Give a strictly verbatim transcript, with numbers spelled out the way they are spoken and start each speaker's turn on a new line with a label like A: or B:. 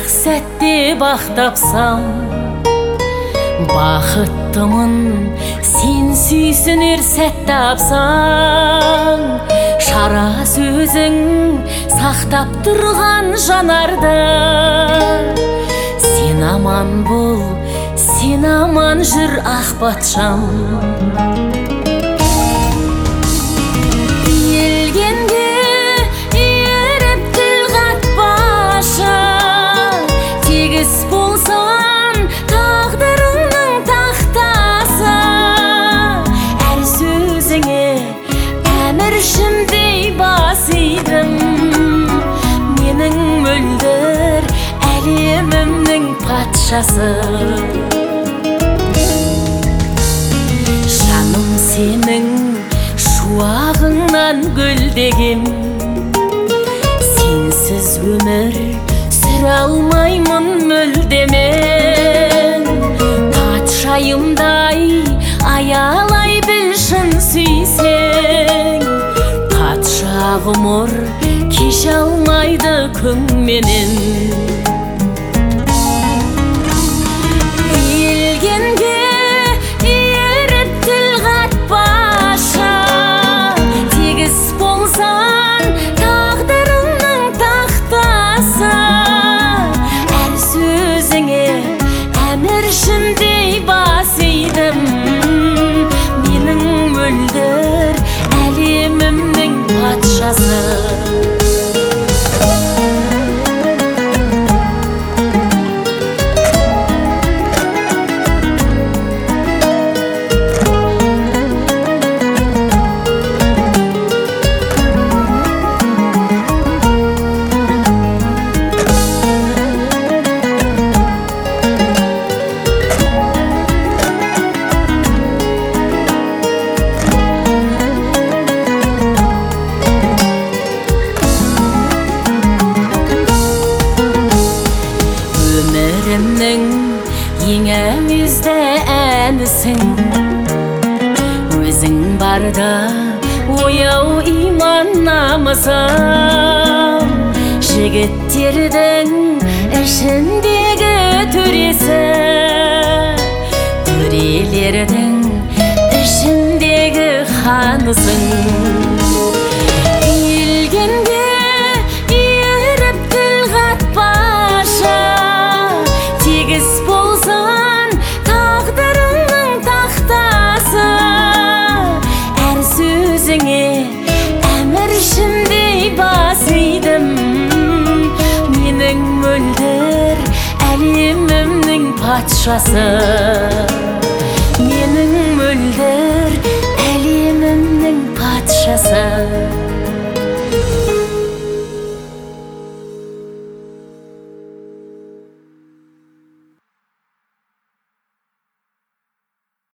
A: сәтте бақтапсам, бақыттымын сен сүйсінер сәт тапсаң. Шара сөзің сақтап тұрған жанарды, сен аман бол, сен аман жүр ақ патшам. Менің мөлдір әлемімнің патшасы, жаным сенің шуағыңнан гүлдеген. Сенсіз өмір сүре алмаймын мүлдемен. Патшайымдай аялай біл шын сүйсең. Патша ғұмыр кеше алмайды күнменен. Елгенге еріп тіл қатпашы, тегіс болсан тағдырымның тақтасы. Әр сөзіңе әміршімдей бас идім, менің мөлдір әлемімнің патшасы. Өмірімнің ең әуезді әнісің, өзің барда ояу иман намысым. Жігіттердің ішіндегі төресі, төрелердің ішіндегі ханысың. Әміршімдей бас идім, менің мөлдір әлемімнің патшасы. Менің мөлдір әлемімнің патшасы.